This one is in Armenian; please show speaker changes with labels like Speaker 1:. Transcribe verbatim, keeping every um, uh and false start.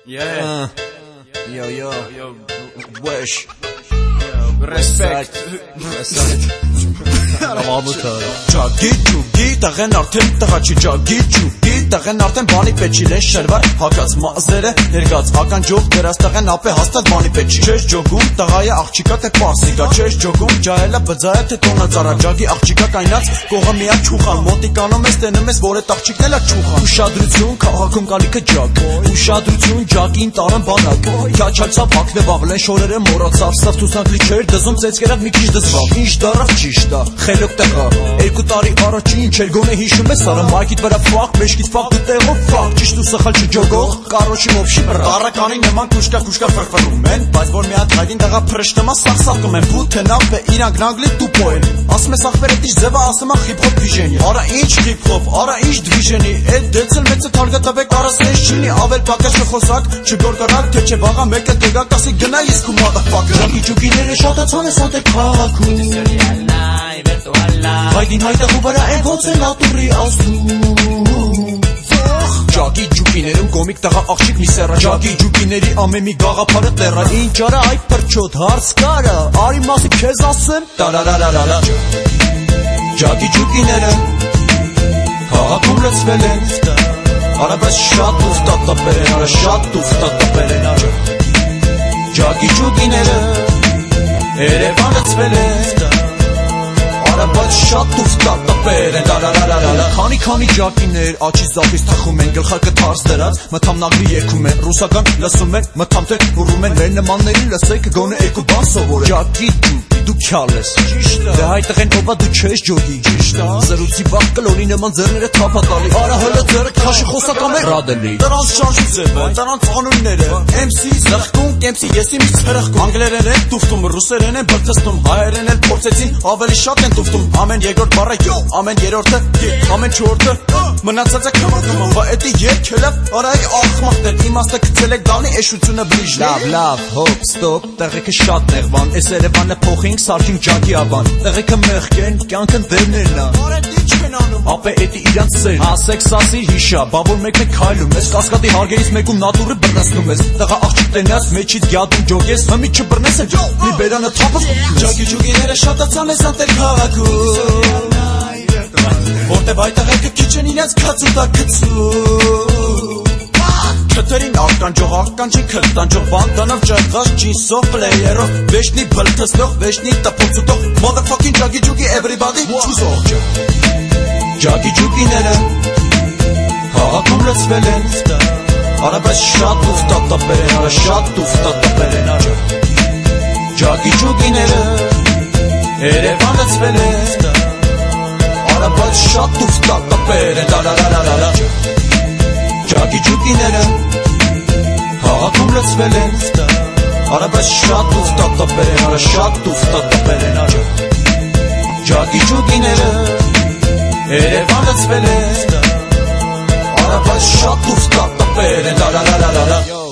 Speaker 1: Yeah.
Speaker 2: Uh, yo, yo,
Speaker 1: Yo,
Speaker 2: wish.
Speaker 1: yo, respect.
Speaker 2: Ջագի ջուգի տղեն արդեն տղա չի ջագի ջուգի տղեն արդեն բանի պետ չի լեն շերվար հակած մազերը ներգած ականջով դրած տղեն ապե հաստատ բանի պետ չի չես ջոգում տղայա աղջիկա թե պասիկա չես ջոգում ջահելա բձայա թե տոնա ծարա ջագի աղջիկա կայնած կողը միա չուխան մոտիկանում ես տենում ես որ է տաղջիկն էլա չուխան ուշադրություն քաղաքում կալիքը ջագ ուշադրություն ջագին տարան բանակ քաչալցավ հակնեվ աղլեն շորերը մոռացավ սավ ցուցանքլի չէր դզում ծեծկերավ մի քիչ դզվավ ինչ դարավ ճիշտ է խելոք տղա երկու տարի առաջ ինչ էր գոնե հիշում ես սարը մայքիդ վրա ֆակ մեջքիդ ֆակ դու տեղով ֆակ ճիշտ ու սխալ չջոգող կարոշի մոփշի բռարականի նման կուշկա կուշկա ֆրֆրում են բայց որ մի հատ հայդին տղա փրշտմա սախսախում են բութը նավը իրանք նանգլի տուպո են ասում ես ախվերը դիշ ձևա ասում ա հիփ հոփ դիժենի արա ինչ հիփ հոփ արա ինչ դիժենի այդ դեցել մեծը թարգա տվեք արասես չինի ավել պակաշ խոսակ չգորգանալ թե չէ վաղա մեկը դեգա կասի գնա իսկ ու մադաֆակը ջակի ջուկիները շատացան ես անտե քաղաքում Հայդին հայտեղու վրա են ոնց են ատուրի ասում Ջագի ջուկիներում կոմիկ տղա աղջիկ մի սերա Ջագի ջուկիների ամեն մի գաղափարը տերա Ինչ արա այդ պրչոտ հարց կարա Արի մասի քեզ ասեմ Տարարարարարա Ջագի ջուկիները Քաղաքում լցվել են Արա բայց շատ ուստա տպեր են Արա շատ ուստա տպեր են Ջագի ջուկիները Երևան լցվել են Բայց շատ ուստա տպեր են դարարարարարա Քանի քանի ջակիներ աչի զախից թխում են գլխարկը թարս դրած մթամ նագրի երգում են ռուսական լսում են մթամ թե ուռում են մեր նմաններին լսեք գոնե երկու բան սովորեն ջակի դու քյալ ես ճիշտ է դե հայ տղեն ովա դու չես ջոգի ճիշտ է զրուցի բախ կլոնի նման ձեռները թափա տալի արա հələ ձեռը քաշի խոսակամ է ռադելի դրանց շարժի ձևը դրանց անունները էմ սի զղկում էմ սի եսի մի ցրախկում անգլերեն են տուֆտում ռուսերեն են բրծստում հայերեն են փորձեցին ավելի շատ են տուֆտում ամեն երկրորդ բառը յո ամեն երրորդը ե ամեն չորրորդը մնացածը կմակում բա էդի եկելա արայ ախմախներ իմաստը գցել եք դալի էշությունը բլիժ լավ լավ հոպ ստոպ տեղեքը շատ նեղվան էս Երևանը փոխինք սարքինք ջակի աբան տեղեքը մեղքեն կյանքն դերներն ա արեդ ինչ են անում ապե էդի իրանց սեր ասեք սասի հիշա բա որ մեկն է քայլում ես կասկադի հարգերից մեկում նատուրը բռնացնում ես տղա աղջիկ տենաս մեջից գյադում ջոգես հմի չբռնես է մի բերանը թափս ջակի ջուկիները շատացան ես անտեր քաղաքում Որտև այդ աղեկը քիչ են իրենց քացու դա գցու Քթերին ականջող ականջին քտանջող բանդանով ջայղած ջինսով պլեյերով Վեշնի բլթստող, վեշնի տպոցուտող Motherfucking ջագի ջուկի everybody չուզող Ջագի ջուկիները Քաղաքում լցվել են Արա բայց շատ ուստա տպեր են Արա շատ ուստա տպեր են Ջագի ջուկիները Երևան լցվել են Արա բայց շատ ուստա տպեր են Դարարարարարա Ջագի ջուկիները Քաղաքում լցվել են Արա բայց շատ ուստա տպեր են Արա շատ ուստա տպեր են Ջագի ջուկիները Երևան լցվել են Արա բայց շատ ուստա տպեր են Դարարարարարա